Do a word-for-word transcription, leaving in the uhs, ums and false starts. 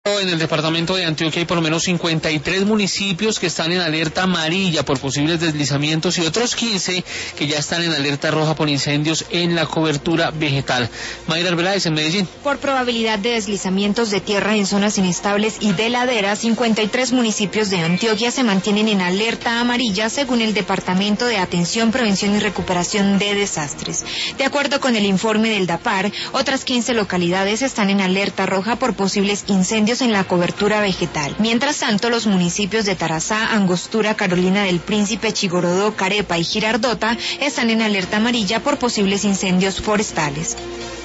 En el departamento de Antioquia hay por lo menos cincuenta y tres municipios que están en alerta amarilla por posibles deslizamientos y otros quince que ya están en alerta roja por incendios en la cobertura vegetal. Mayra Arbeláez en Medellín. Por probabilidad de deslizamientos de tierra en zonas inestables y de laderas, cincuenta y tres municipios de Antioquia se mantienen en alerta amarilla según el Departamento de Atención, Prevención y Recuperación de Desastres. De acuerdo con el informe del DAPAR, otras quince localidades están en alerta roja por posibles incendios en la cobertura vegetal. Mientras tanto, los municipios de Tarazá, Angostura, Carolina del Príncipe, Chigorodó, Carepa y Girardota están en alerta amarilla por posibles incendios forestales.